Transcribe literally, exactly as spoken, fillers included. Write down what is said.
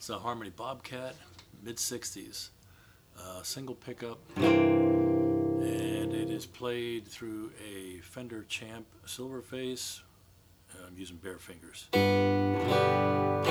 It's a Harmony Bobcat, mid sixties, uh, single pickup, and it is played through a Fender Champ Silverface. I'm using bare fingers.